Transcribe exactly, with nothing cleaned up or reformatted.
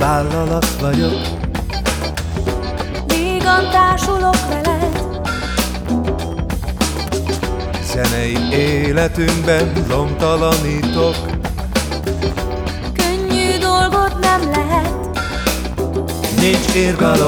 vállalat vagyok. Vígan társulok veled, Zenei életünkben lomtalanítok. könnyű dolgot nem lehet. Nincs irgalom